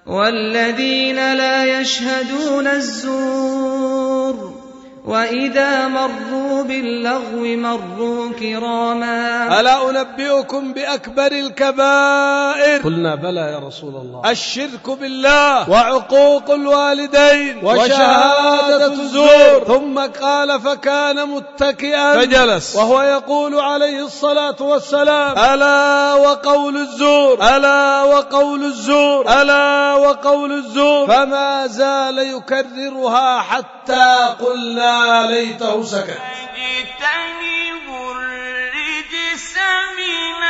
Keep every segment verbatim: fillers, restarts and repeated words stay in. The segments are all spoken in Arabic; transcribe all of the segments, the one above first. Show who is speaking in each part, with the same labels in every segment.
Speaker 1: والذين لا يشهدون الزور وإذا مروا باللغو مروا كراما.
Speaker 2: ألا أنبئكم بأكبر الكبائر؟ قلنا بلى يا رسول الله. الشرك بالله وعقوق الوالدين وشهادة الزور. ثم قال فكان متكئا فجلس وهو يقول عليه الصلاة والسلام ألا وقول الزور ألا وقول الزور ألا وقول الزور، فما زال يكررها حتى قلنا ليته سكت.
Speaker 3: اجتنبوا الرجس من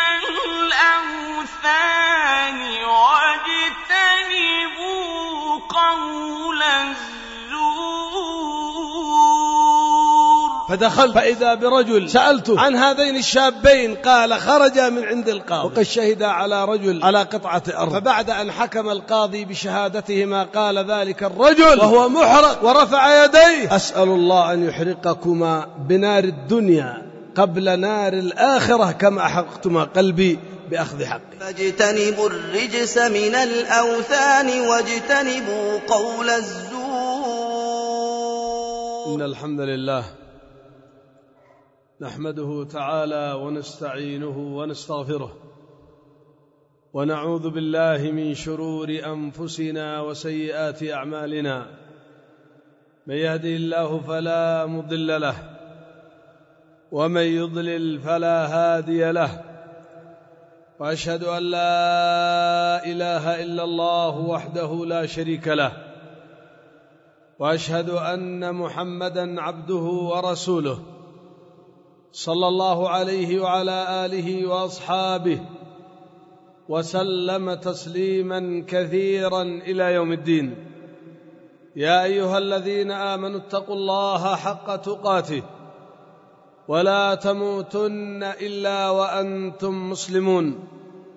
Speaker 3: الأوثان واجتنبوا قول الزور.
Speaker 2: فدخل فإذا برجل سألته عن هذين الشابين قال خرجا من عند القاضي وقد شهد على رجل على قطعة أرض، فبعد أن حكم القاضي بشهادتهما قال ذلك الرجل وهو محرق ورفع يديه أسأل الله أن يحرقكما بنار الدنيا قبل نار الآخرة كما أحرقتما قلبي بأخذ حقي.
Speaker 4: فاجتنبوا الرجس من الأوثان واجتنبوا قول الزور.
Speaker 2: إن الحمد لله نحمده تعالى ونستعينه ونستغفره ونعوذ بالله من شرور أنفسنا وسيئات أعمالنا. من يهده الله فلا مضل له ومن يضلل فلا هادي له، وأشهد أن لا إله إلا الله وحده لا شريك له، وأشهد أن محمدًا عبده ورسوله صلى الله عليه وعلى آله وأصحابه وسلم تسليما كثيرا إلى يوم الدين. يا أيها الذين آمنوا اتقوا الله حق تقاته ولا تموتن إلا وأنتم مسلمون.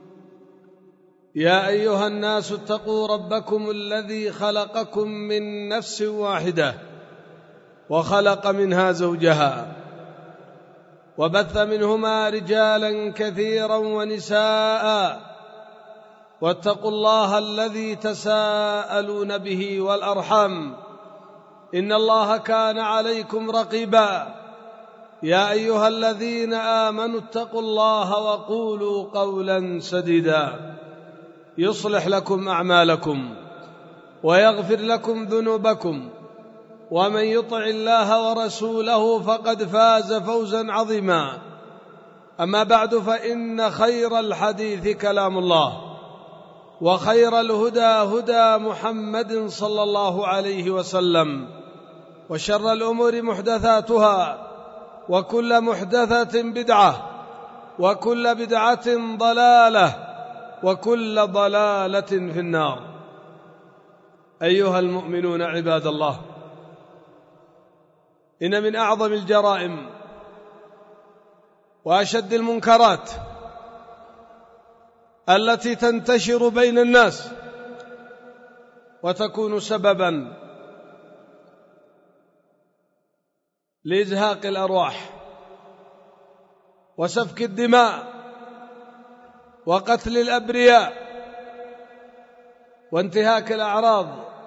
Speaker 2: يا أيها الناس اتقوا ربكم الذي خلقكم من نفس واحدة وخلق منها زوجها وبث منهما رجالا كثيرا ونساء، واتقوا الله الذي تساءلون به والأرحام إن الله كان عليكم رقيبا. يا أيها الذين آمنوا اتقوا الله وقولوا قولا سديدا يصلح لكم أعمالكم ويغفر لكم ذنوبكم، ومن يطع الله ورسوله فقد فاز فوزا عظيما. أما بعد، فإن خير الحديث كلام الله، وخير الهدى هدى محمد صلى الله عليه وسلم، وشر الأمور محدثاتها، وكل محدثة بدعة، وكل بدعة ضلالة، وكل ضلالة في النار. أيها المؤمنون عباد الله، إن من أعظم الجرائم وأشد المنكرات التي تنتشر بين الناس وتكون سببا لإزهاق الأرواح وسفك الدماء وقتل الأبرياء وانتهاك الأعراض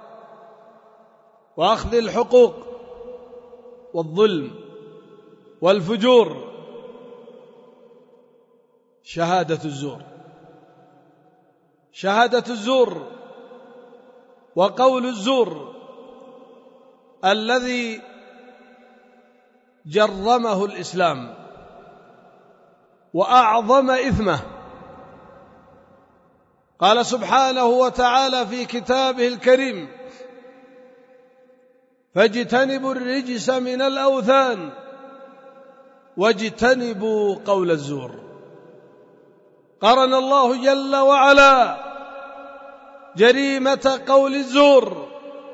Speaker 2: وأخذ الحقوق والظلم والفجور، شهادة الزور. شهادة الزور وقول الزور الذي جرمه الإسلام وأعظم إثمه. قال سبحانه وتعالى في كتابه الكريم: فاجتنبوا الرجس من الأوثان واجتنبوا قول الزور. قرن الله جل وعلا جريمة قول الزور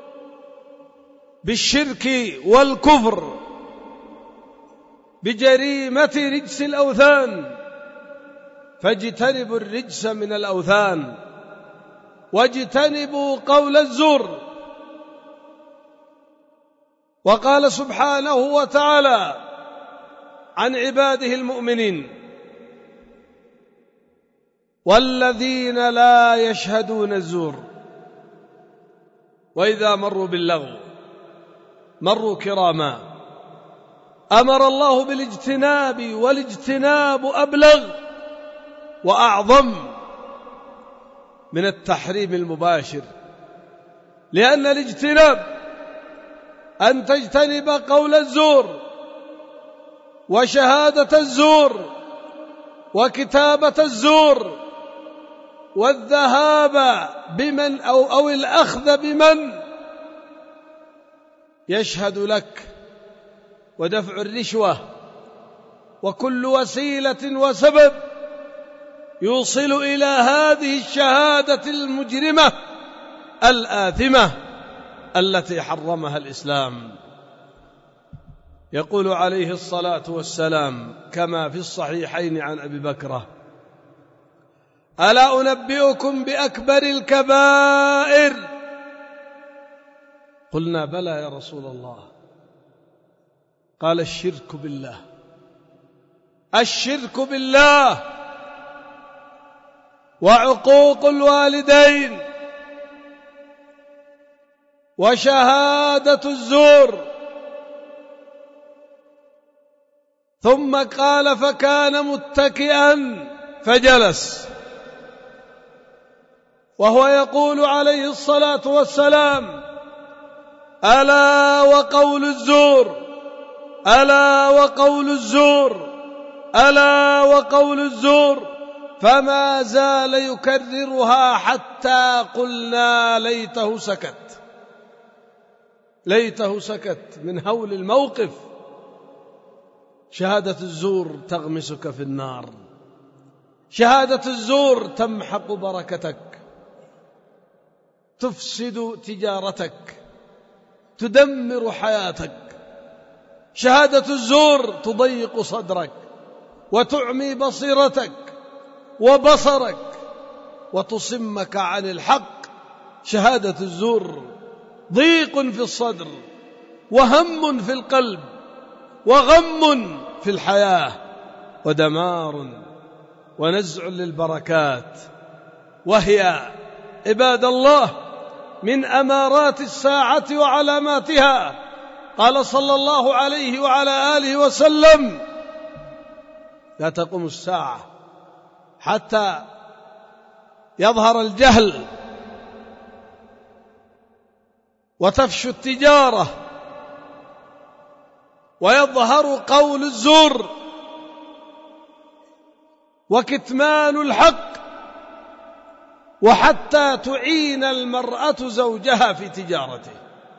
Speaker 2: بالشرك والكفر بجريمة رجس الأوثان. فاجتنبوا الرجس من الأوثان واجتنبوا قول الزور. وقال سبحانه وتعالى عن عباده المؤمنين: والذين لا يشهدون الزور وإذا مروا باللغو مروا كراما. أمر الله بالاجتناب، والاجتناب أبلغ وأعظم من التحريم المباشر، لأن الاجتناب أن تجتنب قول الزور وشهادة الزور وكتابة الزور والذهاب بمن أو, أو الأخذ بمن يشهد لك، ودفع الرشوة، وكل وسيلة وسبب يوصل إلى هذه الشهادة المجرمة الآثمة التي حرمها الإسلام. يقول عليه الصلاة والسلام كما في الصحيحين عن أبي بكرة: ألا أنبئكم بأكبر الكبائر؟ قلنا بلى يا رسول الله. قال: الشرك بالله. الشرك بالله وعقوق الوالدين وشهادة الزور. ثم قال: فكان متكئا فجلس، وهو يقول عليه الصلاة والسلام: ألا وقول الزور، ألا وقول الزور، ألا وقول الزور، فما زال يكررها حتى قلنا ليته سكت، ليته سكت من هول الموقف. شهادة الزور تغمسك في النار، شهادة الزور تمحق بركتك، تفسد تجارتك، تدمر حياتك. شهادة الزور تضيق صدرك وتعمي بصيرتك وبصرك وتصمك عن الحق. شهادة الزور ضيق في الصدر وهم في القلب وغم في الحياة ودمار ونزع للبركات، وهي عباد الله من أمارات الساعة وعلاماتها. قال صلى الله عليه وعلى آله وسلم: لا تقوم الساعة حتى يظهر الجهل وتفشو التجارة ويظهر قول الزور وكتمان الحق، وحتى تعين المرأة زوجها في تجارته.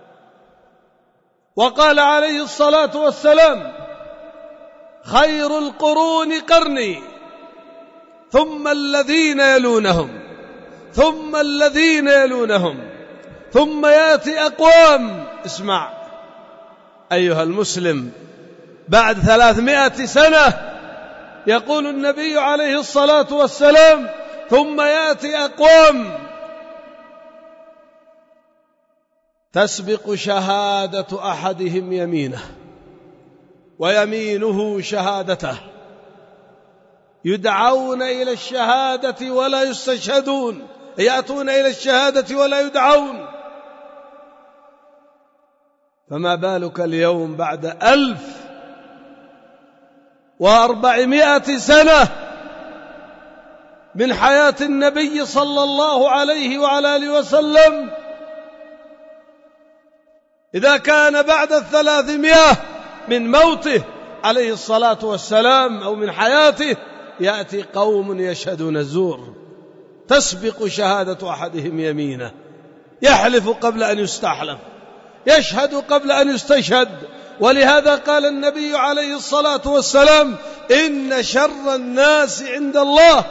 Speaker 2: وقال عليه الصلاة والسلام: خير القرون قرني، ثم الذين يلونهم، ثم الذين يلونهم، ثم يأتي أقوام. اسمع أيها المسلم، بعد ثلاثمائة سنة يقول النبي عليه الصلاة والسلام: ثم يأتي أقوام تسبق شهادة أحدهم يمينه ويمينه شهادته، يدعون إلى الشهادة ولا يستشهدون، يأتون إلى الشهادة ولا يدعون. فما بالك اليوم بعد ألف وأربعمائة سنة من حياة النبي صلى الله عليه وعلى آله وسلم، إذا كان بعد الثلاثمائة من موته عليه الصلاة والسلام أو من حياته يأتي قوم يشهدون الزور، تسبق شهادة أحدهم يمينه، يحلف قبل أن يستحلف، يشهد قبل أن يستشهد. ولهذا قال النبي عليه الصلاة والسلام: إن شر الناس عند الله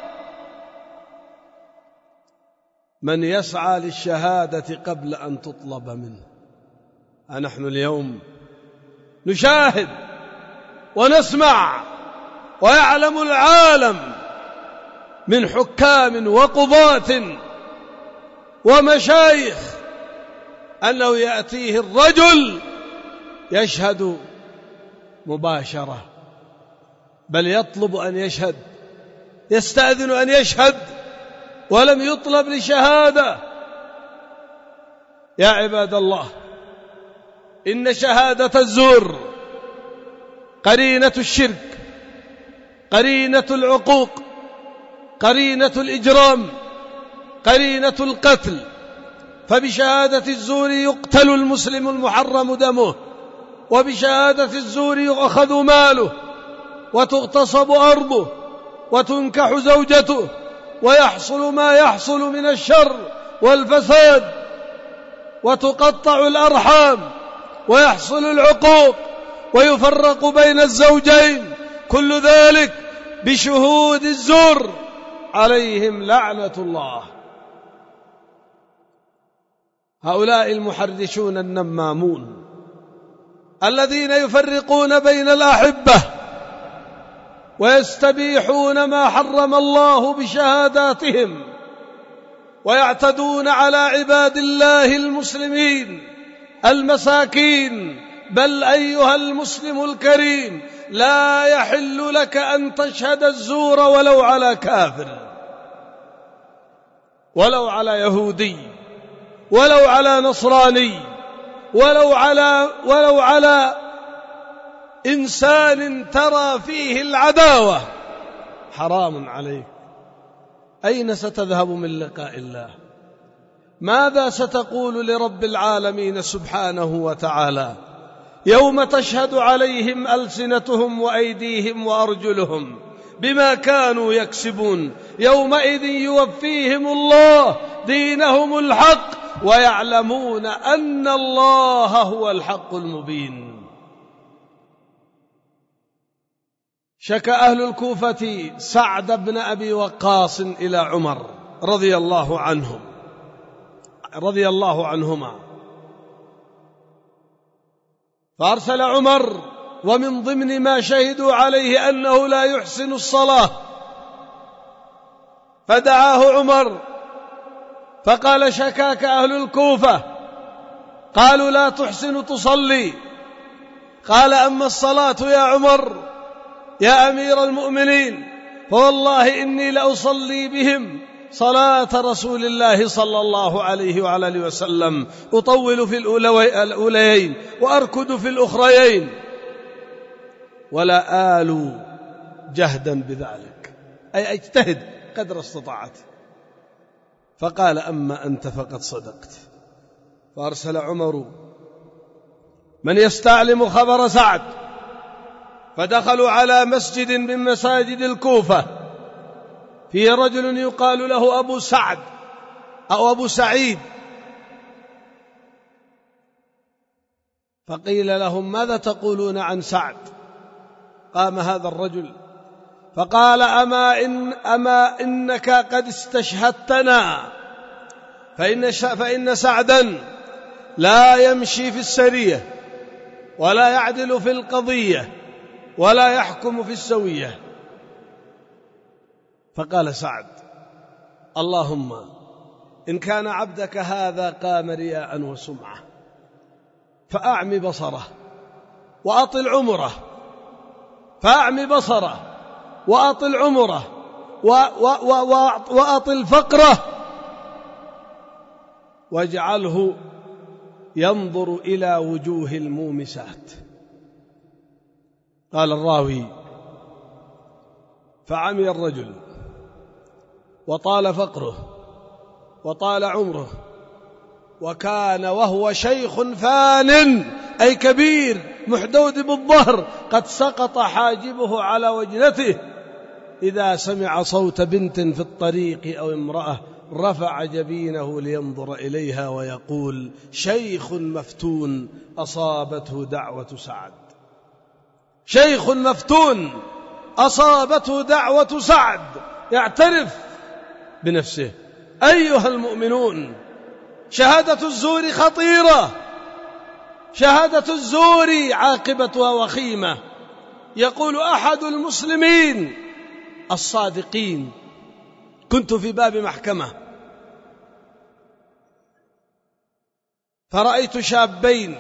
Speaker 2: من يسعى للشهادة قبل أن تطلب منه. نحن اليوم نشاهد ونسمع ويعلم العالم من حكام وقضاة ومشايخ أنه يأتيه الرجل يشهد مباشرة، بل يطلب أن يشهد، يستأذن أن يشهد ولم يطلب لشهادة. يا عباد الله، إن شهادة الزور قرينة الشرك، قرينة العقوق، قرينة الإجرام، قرينة القتل. فبشهادة الزور يقتل المسلم المحرم دمه، وبشهادة الزور يؤخذ ماله، وتغتصب أرضه، وتنكح زوجته، ويحصل ما يحصل من الشر والفساد، وتقطع الأرحام، ويحصل العقوق، ويفرق بين الزوجين، كل ذلك بشهود الزور عليهم لعنة الله. هؤلاء المحرشون النمامون الذين يفرقون بين الأحبة ويستبيحون ما حرم الله بشهاداتهم، ويعتدون على عباد الله المسلمين المساكين. بل أيها المسلم الكريم، لا يحل لك أن تشهد الزور ولو على كافر، ولو على يهودي، ولو على نصراني، ولو على ولو على إنسان ترى فيه العداوة. حرام عليك. أين ستذهب من لقاء الله؟ ماذا ستقول لرب العالمين سبحانه وتعالى يوم تشهد عليهم ألسنتهم وأيديهم وأرجلهم بما كانوا يكسبون؟ يومئذ يوفيهم الله دينهم الحق، ويعلمون أن الله هو الحق المبين. شكى أهل الكوفة سعد بن أبي وقاص إلى عمر رضي الله عنهم رضي الله عنهما، فأرسل عمر، ومن ضمن ما شهدوا عليه أنه لا يحسن الصلاة، فدعاه عمر فقال: شكاك أهل الكوفة، قالوا لا تحسن تصلي. قال: أما الصلاة يا عمر يا أمير المؤمنين، فوالله إني لأصلي بهم صلاة رسول الله صلى الله عليه وعلى آله وسلم، أطول في الأوليين وأركض في الأخريين، ولا آل جهدا بذلك، أي أجتهد قدر استطاعتي. فقال: أما أنت فقد صدقت. فأرسل عمر من يستعلم خبر سعد، فدخلوا على مسجد من مساجد الكوفة، فيه رجل يقال له أبو سعد أو أبو سعيد، فقيل لهم: ماذا تقولون عن سعد؟ قام هذا الرجل فقال: أما, إن أما إنك قد استشهدتنا، فإن, فإن سعدا لا يمشي في السرية، ولا يعدل في القضية، ولا يحكم في السوية. فقال سعد: اللهم إن كان عبدك هذا قام رياء وسمعة، فأعم بصره وأطل عمره، فأعم بصره وأطل عمره وأطل فقره، واجعله ينظر إلى وجوه المومسات. قال الراوي: فعمي الرجل، وطال فقره، وطال عمره، وكان وهو شيخ فان، أي كبير محدود بالظهر، قد سقط حاجبه على وجنته، إذا سمع صوت بنت في الطريق أو امرأة رفع جبينه لينظر إليها ويقول: شيخ مفتون أصابته دعوة سعد. شيخ مفتون أصابته دعوة سعد، يعترف بنفسه. أيها المؤمنون، شهادة الزور خطيرة، شهادة الزور عاقبتها وخيمة. يقول أحد المسلمين الصادقين: كنت في باب محكمة، فرأيت شابين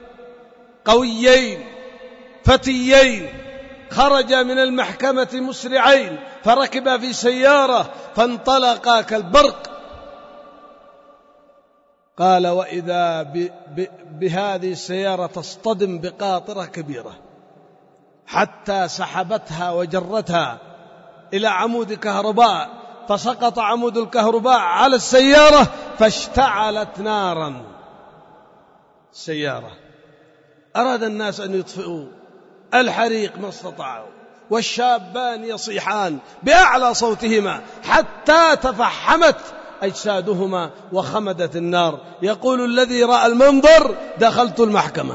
Speaker 2: قويين فتيين خرجا من المحكمة مسرعين، فركبا في سيارة فانطلقا كالبرق. قال وإذا ب ب بهذه السيارة تصطدم بقاطرة كبيرة حتى سحبتها وجرتها إلى عمود كهرباء، فسقط عمود الكهرباء على السيارة فاشتعلت نارا السيارة. أراد الناس أن يطفئوا الحريق ما استطاعوا، والشابان يصيحان بأعلى صوتهما حتى تفحمت أجسادهما وخمدت النار. يقول الذي رأى المنظر دخلت المحكمة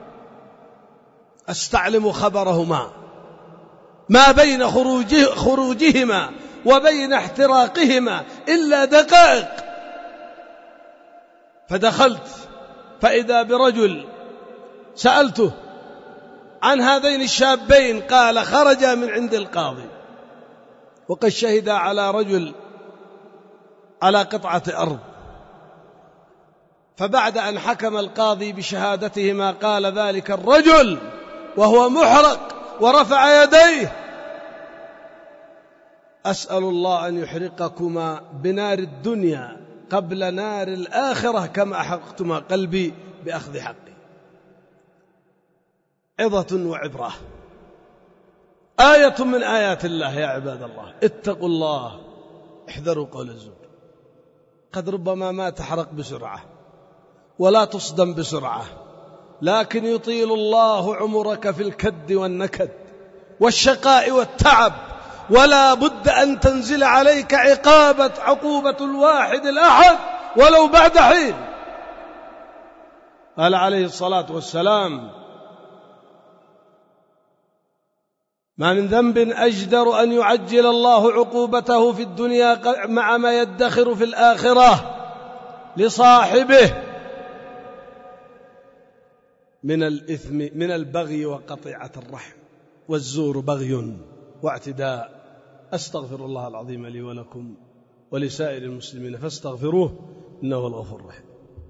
Speaker 2: أستعلم خبرهما ما بين خروجه خروجهما وبين احتراقهما إلا دقائق، فدخلت فإذا برجل سألته عن هذين الشابين قال خرجا من عند القاضي وقد شهد على رجل على قطعة أرض، فبعد أن حكم القاضي بشهادتهما قال ذلك الرجل وهو محرق ورفع يديه أسأل الله أن يحرقكما بنار الدنيا قبل نار الآخرة كما أحرقتما قلبي بأخذ حقي. عظة وعبرة، آية من آيات الله. يا عباد الله اتقوا الله، احذروا قول الزور. قد ربما ما تحرق بسرعة ولا تصدم بسرعة، لكن يطيل الله عمرك في الكد والنكد والشقاء والتعب، ولا بد أن تنزل عليك عقابة عقوبة الواحد الأحد ولو بعد حين. قال عليه الصلاة والسلام ما من ذنب أجدر أن يعجل الله عقوبته في الدنيا مع ما يدخر في الآخرة لصاحبه من الإثم من البغي وقطيعة الرحم، والزور بغي واعتداء. أستغفر الله العظيم لي ولكم ولسائر المسلمين فاستغفروه إنه هو الغفور الرحيم.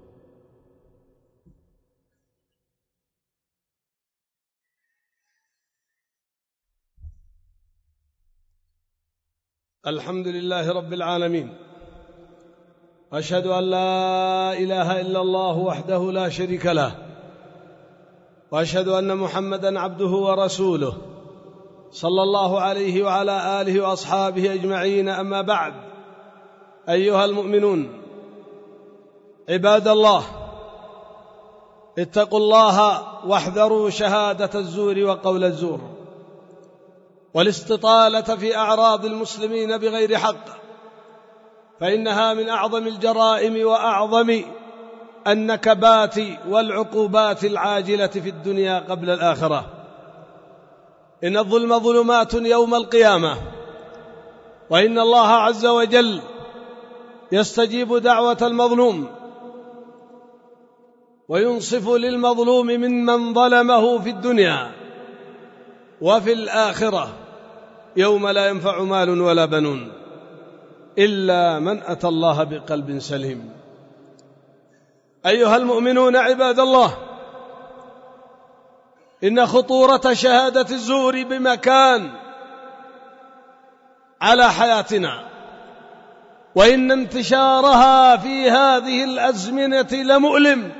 Speaker 2: الحمد لله رب العالمين، أشهد أن لا إله إلا الله وحده لا شريك له، وأشهد أن محمدا عبده ورسوله صلى الله عليه وعلى آله وأصحابه أجمعين. أما بعد، أيها المؤمنون عباد الله، اتقوا الله واحذروا شهادة الزور وقول الزور والاستطالة في أعراض المسلمين بغير حق، فإنها من أعظم الجرائم وأعظم النكبات والعقوبات العاجلة في الدنيا قبل الآخرة. إن الظلم ظلمات يوم القيامة، وإن الله عز وجل يستجيب دعوة المظلوم وينصف للمظلوم ممن ظلمه في الدنيا وفي الآخرة يوم لا ينفع مال ولا بنون إلا من أتى الله بقلب سليم. أيها المؤمنون عباد الله، إن خطورة شهادة الزور بمكان على حياتنا، وإن انتشارها في هذه الأزمنة لمؤلم.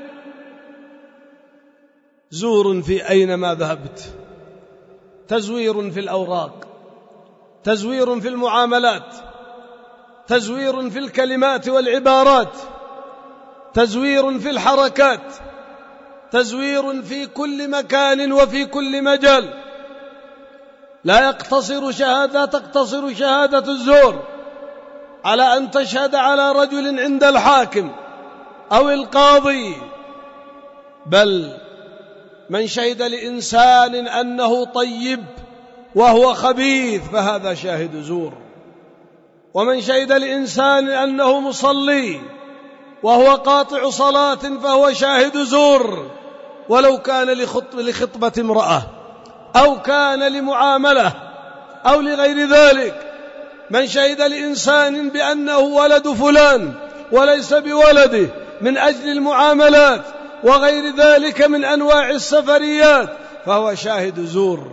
Speaker 2: زور في أينما ذهبت، تزوير في الأوراق، تزوير في المعاملات، تزوير في الكلمات والعبارات، تزوير في الحركات، تزوير في كل مكان وفي كل مجال. لا يقتصر شهادة تقتصر شهادة الزور على أن تشهد على رجل عند الحاكم أو القاضي، بل من شهد لإنسان أنه طيب وهو خبيث فهذا شاهد زور، ومن شهد لإنسان أنه مصلي وهو قاطع صلاة فهو شاهد زور، ولو كان لخطبة امرأة أو كان لمعاملة أو لغير ذلك. من شهد لإنسان بأنه ولد فلان وليس بولده من أجل المعاملات وغير ذلك من أنواع السفريات فهو شاهد زور،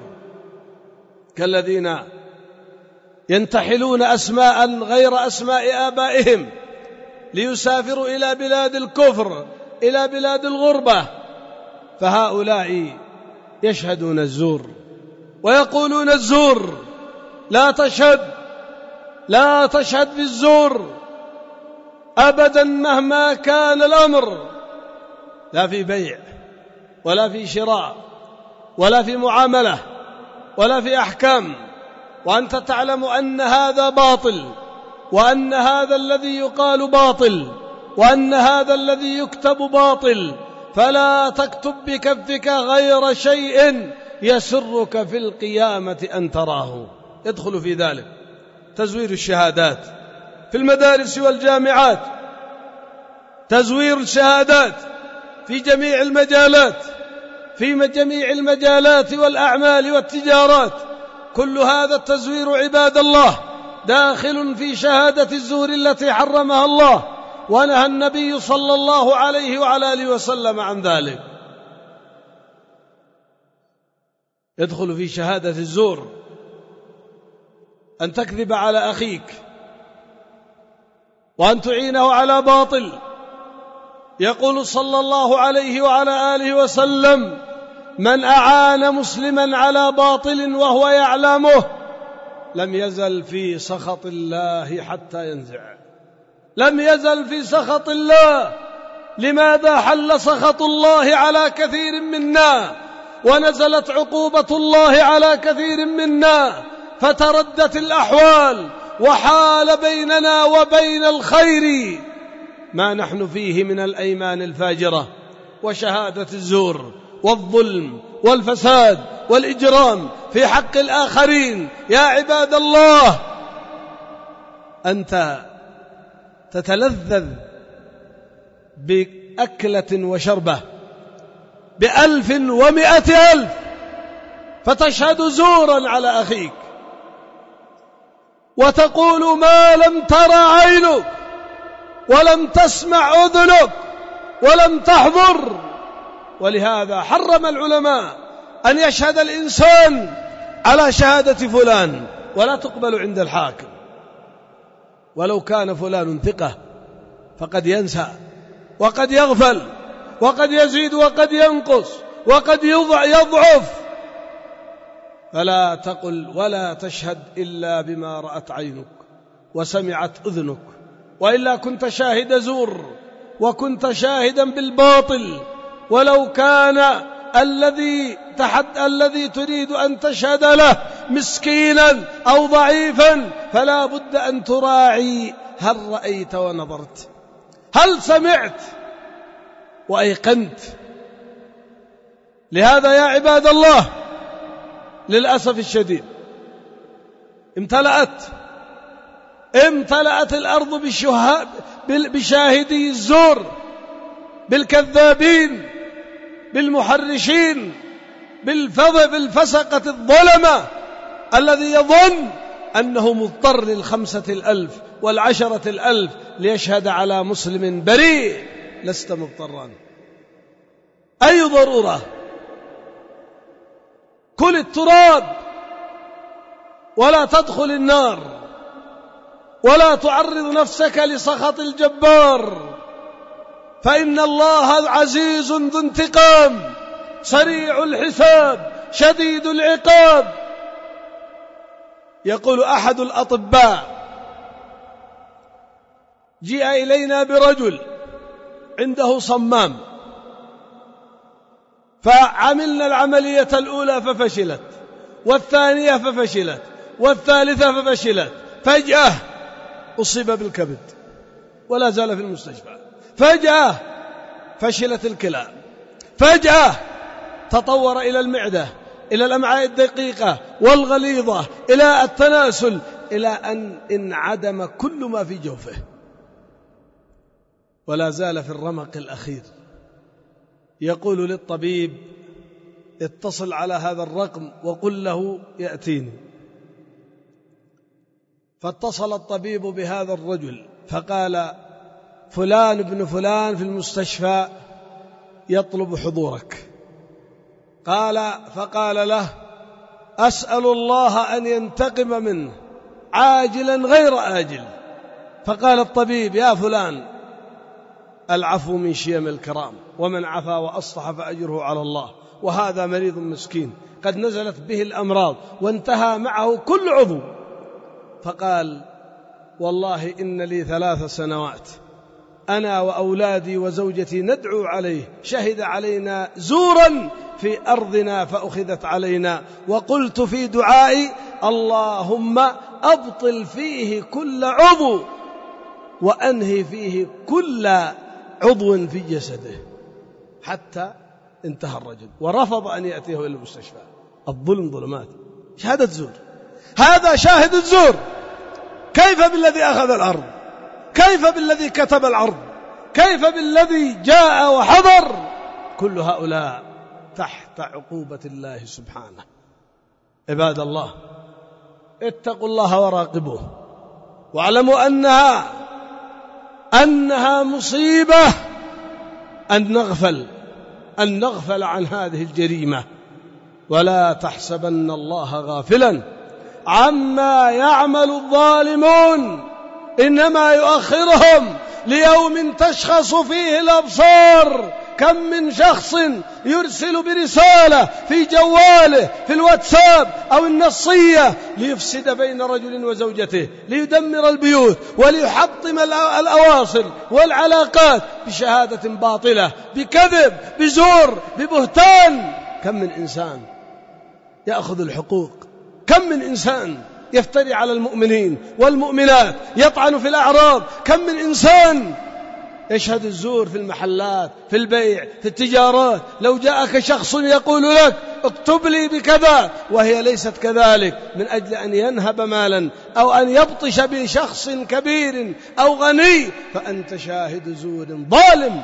Speaker 2: كالذين ينتحلون أسماء غير أسماء آبائهم ليسافروا إلى بلاد الكفر، إلى بلاد الغربة، فهؤلاء يشهدون الزور ويقولون الزور. لا تشهد، لا تشهد بالزور أبدا مهما كان الأمر، لا في بيع ولا في شراء ولا في معاملة ولا في أحكام، وأنت تعلم أن هذا باطل، وأن هذا الذي يقال باطل، وأن هذا الذي يكتب باطل، فلا تكتب بكفك غير شيء يسرك في القيامة أن تراه. يدخل في ذلك تزوير الشهادات في المدارس والجامعات، تزوير الشهادات في جميع المجالات، في جميع المجالات والأعمال والتجارات. كل هذا التزوير عباد الله داخل في شهادة الزور التي حرمها الله ونهى النبي صلى الله عليه وعلى آله وسلم عن ذلك. يدخل في شهادة الزور أن تكذب على أخيك وأن تعينه على باطل. يقول صلى الله عليه وعلى آله وسلم: من أعان مسلما على باطل وهو يعلمه لم يزل في سخط الله حتى ينزع. لم يزل في سخط الله. لماذا حل سخط الله على كثير منا ونزلت عقوبة الله على كثير منا، فتردت الأحوال وحال بيننا وبين الخير ما نحن فيه من الأيمان الفاجرة وشهادة الزور والظلم والفساد والإجرام في حق الآخرين. يا عباد الله، أنت تتلذذ بأكلة وشربة بألف ومئة ألف فتشهد زورا على أخيك وتقول ما لم ترى عينك ولم تسمع أذنك ولم تحضر. ولهذا حرم العلماء أن يشهد الإنسان على شهادة فلان، ولا تقبل عند الحاكم. ولو كان فلان ثقة فقد ينسى وقد يغفل وقد يزيد وقد ينقص وقد يضعف. فلا تقل ولا تشهد إلا بما رأت عينك وسمعت أذنك، وإلا كنت شاهد زور وكنت شاهدا بالباطل. ولو كان الذي تحد الذي تريد أن تشهد له مسكينا أو ضعيفا فلا بد أن تراعي هل رأيت ونظرت، هل سمعت وأيقنت. لهذا يا عباد الله للأسف الشديد امتلأت امتلأت الأرض بشاهدي الزور، بالكذابين، بالمحرشين، بالفسقة الظلمة، الذي يظن أنه مضطر للخمسة الألف والعشرة الألف ليشهد على مسلم بريء. لست مضطرا، أي ضرورة. كل التراب ولا تدخل النار ولا تعرض نفسك لسخط الجبار، فإن الله عزيز ذو انتقام سريع الحساب شديد العقاب. يقول أحد الأطباء: جاء إلينا برجل عنده صمام، فعملنا العملية الأولى ففشلت، والثانية ففشلت، والثالثة ففشلت. فجأة أصيب بالكبد ولا زال في المستشفى. فجأة فشلت الكلى. فجأة تطور إلى المعدة، إلى الأمعاء الدقيقة والغليظة، إلى التناسل، إلى أن انعدم كل ما في جوفه ولا زال في الرمق الأخير. يقول للطبيب: اتصل على هذا الرقم وقل له يأتيني. فاتصل الطبيب بهذا الرجل فقال: فلان ابن فلان في المستشفى يطلب حضورك. قال فقال له: أسأل الله أن ينتقم منه عاجلا غير آجل. فقال الطبيب: يا فلان العفو من شيم الكرام، ومن عفا وأصلح فأجره على الله. وهذا مريض مسكين قد نزلت به الأمراض وانتهى معه كل عضو، فقال والله إن لي ثلاث سنوات أنا وأولادي وزوجتي ندعو عليه، شهد علينا زورا في أرضنا فأخذت علينا، وقلت في دعائي اللهم أبطل فيه كل عضو وأنهي فيه كل عضو في جسده، حتى انتهى الرجل ورفض أن يأتيه إلى المستشفى. الظلم ظلمات، شهادة زور. هذا شاهد الزور. كيف بالذي أخذ الأرض؟ كيف بالذي كتب العرض؟ كيف بالذي جاء وحضر؟ كل هؤلاء تحت عقوبة الله سبحانه. عباد الله، اتقوا الله وراقبوه، واعلموا أنها أنها مصيبة أن نغفل أن نغفل عن هذه الجريمة. ولا تحسبن الله غافلا عما يعمل الظالمون، إنما يؤخرهم ليوم تشخص فيه الأبصار. كم من شخص يرسل برسالة في جواله في الواتساب أو النصية ليفسد بين رجل وزوجته، ليدمر البيوت وليحطم الأواصر والعلاقات بشهادة باطلة، بكذب، بزور، ببهتان. كم من إنسان يأخذ الحقوق، كم من إنسان يفتري على المؤمنين والمؤمنات، يطعن في الأعراض، كم من إنسان يشهد الزور في المحلات، في البيع، في التجارات. لو جاءك شخص يقول لك اكتب لي بكذا وهي ليست كذلك، من أجل أن ينهب مالا أو أن يبطش بشخص كبير أو غني، فأنت شاهد زور ظالم.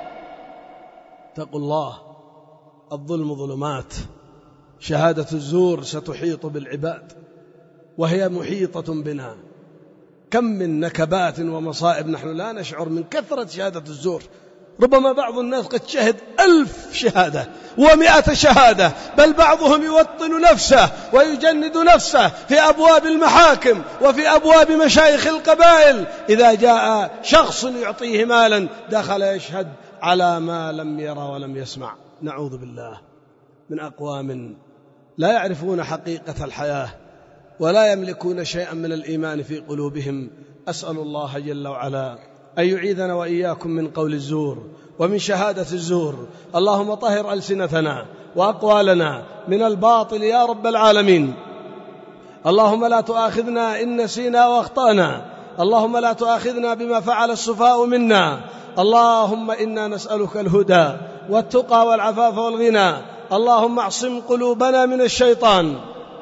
Speaker 2: اتقوا الله، الظلم ظلمات. شهادة الزور ستحيط بالعباد وهي محيطة بنا. كم من نكبات ومصائب نحن لا نشعر من كثرة شهادة الزور. ربما بعض الناس قد شهد ألف شهادة ومئة شهادة، بل بعضهم يوطن نفسه ويجند نفسه في أبواب المحاكم وفي أبواب مشايخ القبائل. إذا جاء شخص يعطيه مالا دخل يشهد على ما لم يرى ولم يسمع. نعوذ بالله من أقوام لا يعرفون حقيقة الحياة ولا يملكون شيئا من الإيمان في قلوبهم. أسأل الله جل وعلا أن يعيذنا وإياكم من قول الزور ومن شهادة الزور. اللهم طهر ألسنتنا وأقوالنا من الباطل يا رب العالمين. اللهم لا تؤاخذنا إن نسينا وأخطأنا. اللهم لا تؤاخذنا بما فعل السفهاء منا. اللهم إنا نسألك الهدى والتقى والعفاف والغنى. اللهم اعصم قلوبنا من الشيطان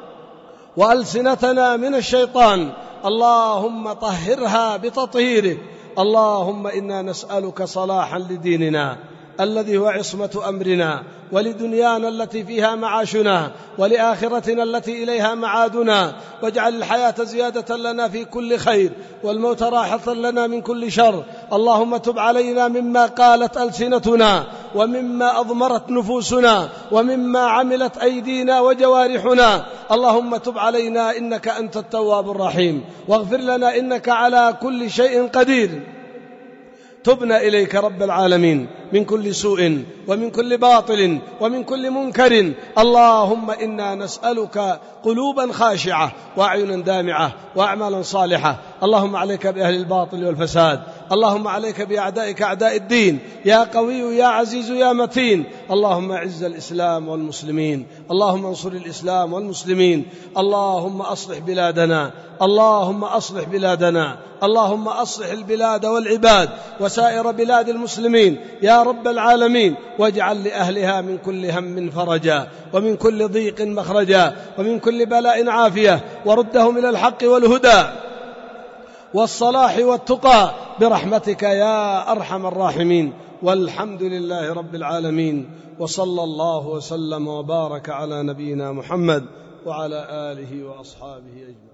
Speaker 2: وألسنتنا من الشيطان. اللهم طهرها بتطهيرك. اللهم إنا نسألك صلاحا لديننا الذي هو عصمة أمرنا، ولدنيانا التي فيها معاشنا، ولآخرتنا التي إليها معادنا. واجعل الحياة زيادة لنا في كل خير، والموت راحة لنا من كل شر. اللهم تب علينا مما قالت ألسنتنا، ومما أضمرت نفوسنا، ومما عملت أيدينا وجوارحنا. اللهم تب علينا إنك أنت التواب الرحيم، واغفر لنا إنك على كل شيء قدير. تبنا إليك رب العالمين من كل سوء ومن كل باطل ومن كل منكر. اللهم إنا نسألك قلوبا خاشعة وأعينا دامعة وأعمالا صالحة. اللهم عليك بأهل الباطل والفساد. اللهم عليك بأعدائك أعداء الدين، يا قوي يا عزيز يا متين. اللهم أعز الإسلام والمسلمين. اللهم انصر الإسلام والمسلمين. اللهم أصلح بلادنا. اللهم أصلح بلادنا. اللهم أصلح البلاد والعباد وسائر بلاد المسلمين يا رب العالمين. واجعل لأهلها من كل هم فرجا، ومن كل ضيق مخرجا، ومن كل بلاء عافية، وردهم إلى الحق والهدى والصلاح والتقى برحمتك يا أرحم الراحمين. والحمد لله رب العالمين، وصلى الله وسلم وبارك على نبينا محمد وعلى آله وأصحابه أجمعين.